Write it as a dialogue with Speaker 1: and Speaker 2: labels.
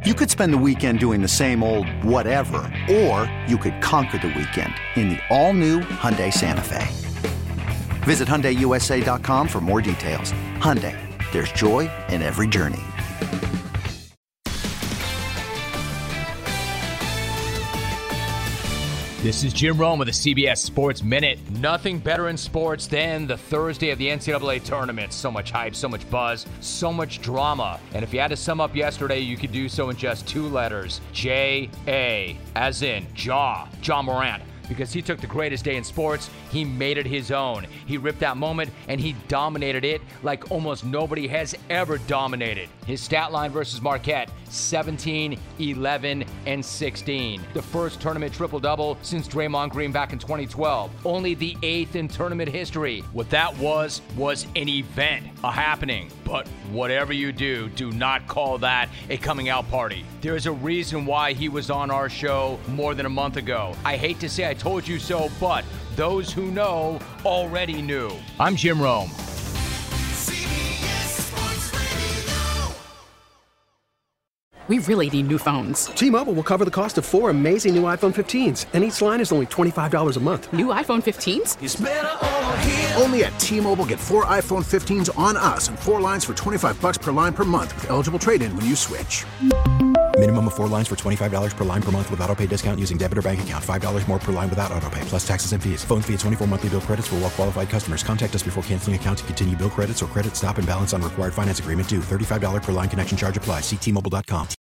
Speaker 1: You could spend the weekend doing the same old whatever, or you could conquer the weekend in the all-new Hyundai Santa Fe. Visit HyundaiUSA.com for more details. Hyundai, there's joy in every journey.
Speaker 2: This is Jim Rome with the CBS Sports Minute. Nothing better in sports than the Thursday of the NCAA tournament. So much hype, so much buzz, so much drama. And if you had to sum up yesterday, you could do so in just 2 letters. J-A, as in Ja Morant. Because he took the greatest day in sports, he made it his own. He ripped that moment, and he dominated it like almost nobody has ever dominated. His stat line versus Marquette, 17, 11, and 16. The first tournament triple-double since Draymond Green back in 2012. Only the 8th in tournament history. What that was an event, a happening. But whatever you do, do not call that a coming out party. There is a reason why he was on our show more than a month ago. I hate to say I told you so, but those who know already knew. I'm Jim Rome.
Speaker 3: We really need new phones.
Speaker 4: T-Mobile will cover the cost of 4 amazing new iPhone 15s, and each line is only $25 a month.
Speaker 3: New iPhone 15s?
Speaker 5: It's better over here. Only at T-Mobile, get 4 iPhone 15s on us and 4 lines for $25 per line per month with eligible trade-in when you switch.
Speaker 6: Minimum of 4 lines for $25 per line per month with autopay discount using debit or bank account. $5 more per line without autopay, plus taxes and fees. Phone fee at 24 monthly bill credits for well-qualified customers. Contact us before canceling account to continue bill credits or credit stop and balance on required finance agreement due. $35 per line connection charge applies. See T-Mobile.com.